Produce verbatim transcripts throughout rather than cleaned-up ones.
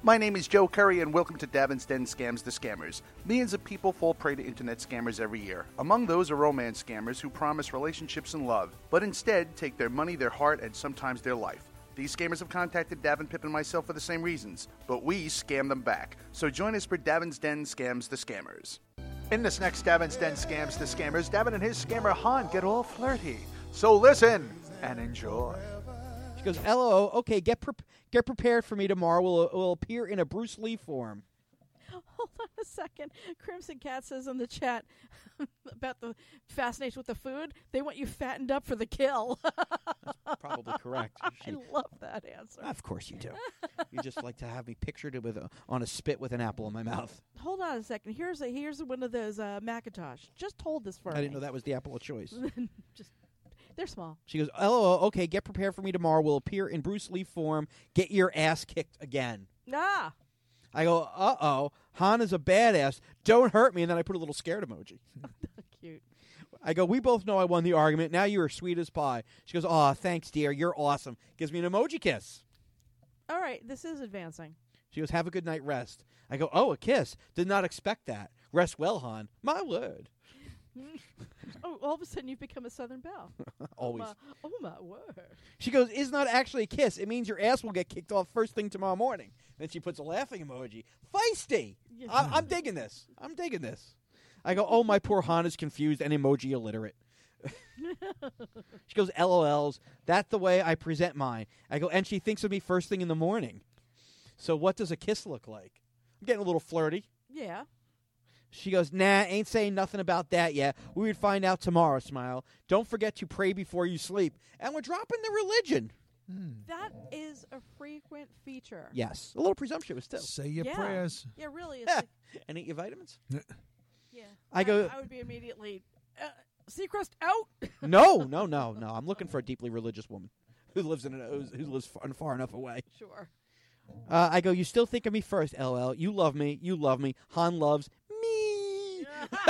My name is Joe Curry, and welcome to Davin's Den Scams the Scammers. Millions of people fall prey to internet scammers every year. Among those are romance scammers who promise relationships and love, but instead take their money, their heart, and sometimes their life. These scammers have contacted Davin, Pip, and myself for the same reasons, but we scam them back. So join us for Davin's Den Scams the Scammers. In this next Davin's Den Scams the Scammers, Davin and his scammer Han get all flirty. So listen and enjoy. She goes, L O L, okay, get pre- get prepared for me tomorrow. We'll, we'll appear in a Bruce Lee form. Hold on a second. Crimson Cat says in the chat about the fascination with the food, they want you fattened up for the kill. That's probably correct. She, I love that answer. Of course you do. You just like to have me pictured with a, on a spit with an apple in my mouth. Hold on a second. Here's a here's one of those uh, Macintosh. Just hold this for I me. didn't know that was the apple of choice. Just they're small. She goes, L O L, okay, get prepared for me tomorrow. We'll appear in Bruce Lee form. Get your ass kicked again. Ah. I go, uh-oh, Han is a badass. Don't hurt me. And then I put a little scared emoji. Cute. I go, we both know I won the argument. Now you are sweet as pie. She goes, aw, thanks, dear. You're awesome. Gives me an emoji kiss. All right, this is advancing. She goes, have a good night rest. I go, oh, a kiss. Did not expect that. Rest well, Han. My word. Oh, all of a sudden you've become a Southern belle. Always. Oh, my, oh, my word. She goes, it's not actually a kiss. It means your ass will get kicked off first thing tomorrow morning. Then she puts a laughing emoji. Feisty. Yeah. I- I'm digging this. I'm digging this. I go, oh, my poor Han is confused and emoji illiterate. She goes, L O Ls. That's the way I present mine. I go, and she thinks of me first thing in the morning. So what does a kiss look like? I'm getting a little flirty. Yeah. She goes, nah, ain't saying nothing about that yet. We would find out tomorrow, smile. Don't forget to pray before you sleep. And we're dropping the religion. That is a frequent feature. Yes. A little presumptuous, too. Say your Yeah. prayers. Yeah, really. It's like, And eat your vitamins? yeah. I go- I, I would be immediately, uh, Seacrest out. No, no, no, no. I'm looking for a deeply religious woman who lives in a, who's- who lives far, far enough away. Sure. Uh, I go, you still think of me first, L L. You love me. You love me. Han loves me.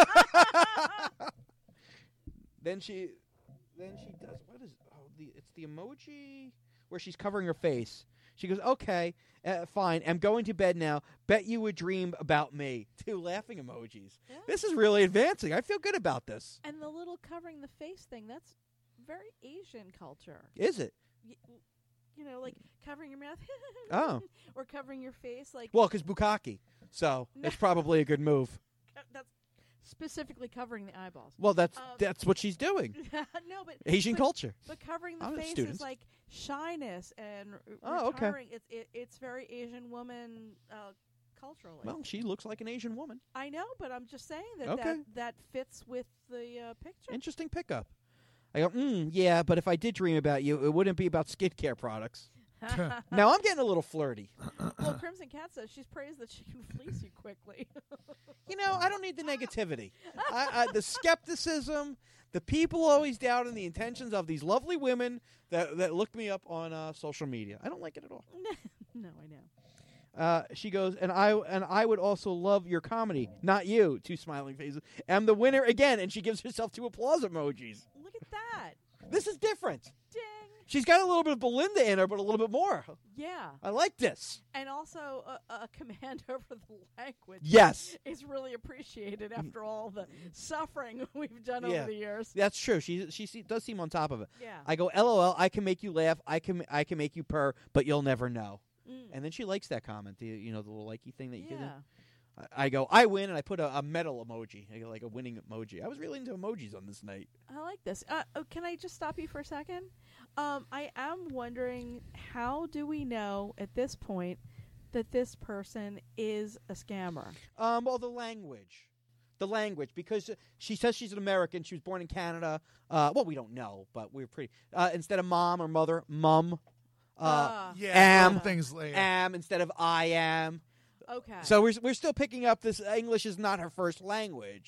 Then she, then she does, what is, oh, the, it's the emoji where she's covering her face. She goes, okay, uh, fine. I'm going to bed now. Bet you would dream about me. Two laughing emojis. Yeah. This is really advancing. I feel good about this. And the little covering the face thing, that's very Asian culture. Is it? Y- You know, like covering your mouth. Oh. Or covering your face. Like Well, because bukkake. So No. it's probably a good move. co- that's specifically covering the eyeballs. Well, that's Um, that's what she's doing. No, but Asian but, culture. But covering the I'm a face student. is like shyness and r- Oh, okay. retiring. It's it, it's very Asian woman uh, culturally. Well, she looks like an Asian woman. I know, but I'm just saying that Okay. that, that fits with the uh, picture. Interesting pickup. I go, mm, yeah, but if I did dream about you, it wouldn't be about skincare products. Now I'm getting a little flirty. Well, Crimson Cat says she's praised that she can fleece you quickly. You know, I don't need the negativity. I, I, the skepticism, the people always doubting the intentions of these lovely women that, that look me up on uh, social media. I don't like it at all. No, I know. Uh, she goes, and I and I would also love your comedy, not you. Two smiling faces. I'm the winner again, and she gives herself two applause emojis. Look at that. This is different. Ding. She's got a little bit of Belinda in her, but a little bit more. Yeah. I like this. And also a, a command over the language. Yes. Is really appreciated after all the suffering we've done Yeah. over the years. That's true. She she se- does seem on top of it. Yeah. I go, L O L. I can make you laugh. I can I can make you purr, but you'll never know. Mm. And then she likes that comment. The you know the little likey thing that you give. Yeah. Her. I, I go, I win, and I put a, a medal emoji, I go, like a winning emoji. I was really into emojis on this night. I like this. Uh, oh, can I just stop you for a second? Um, I am wondering, how do we know at this point that this person is a scammer? Um, well, the language. The language, because uh, she says she's an American. She was born in Canada. Uh, well, we don't know, but we're pretty. Uh, instead of mom or mother, mum. Uh, Ah. Yeah, Am. little things later. am instead of I am. Okay. So we're we're still picking up this. English is not her first language.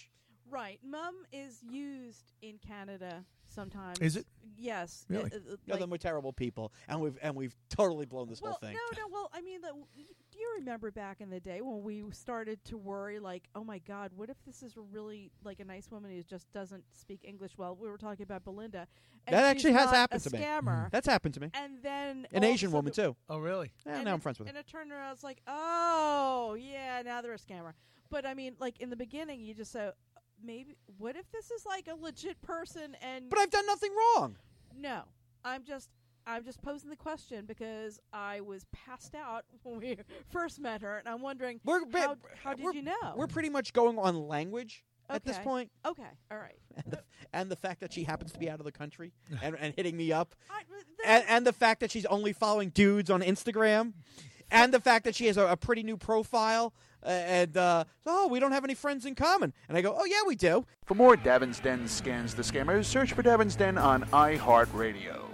Right. Mum is used in Canada sometimes. Is it? Yes. Really? Uh, uh, No, like- then we're terrible people, and we've and we've totally blown this well, whole thing. no, no. Well, I mean, the, do you remember back in the day when we started to worry, like, oh my God, what if this is really like a nice woman who just doesn't speak English well? We were talking about Belinda. And That she's actually has not happened a to me. Scammer. That's happened to me. And then An all of a Asian woman sudden- too. Oh, really? Yeah, and now it- I'm friends with her. And it turned around, I was like, oh, yeah, now they're a scammer. But I mean, like in the beginning, you just say, maybe, what if this is like a legit person? And But I've done nothing wrong. no, I'm just, I'm just posing the question because I was passed out when we first met her, and I'm wondering, We're how, how did we're- you know? We're pretty much going on language at this Okay. point, okay, all right. and the, and the fact that she happens to be out of the country and, and hitting me up, I, and, and the fact that she's only following dudes on Instagram, and the fact that she has a, a pretty new profile, uh, and uh, oh, we don't have any friends in common. And I go, oh yeah, we do. For more Davin's Den Scans the Scammers, search for Davin's Den on iHeartRadio.